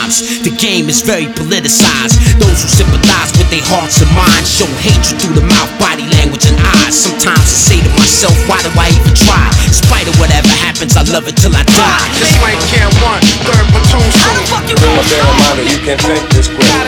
times. The game is very politicized. Those who sympathize with their hearts and minds show hatred through the mouth, body language, and eyes. Sometimes I say to myself, why do I even try? In spite of whatever happens, I love it till I die. This Rank Camp 1, 3rd Platoon. Bring my bear in mind that you can't take this quick.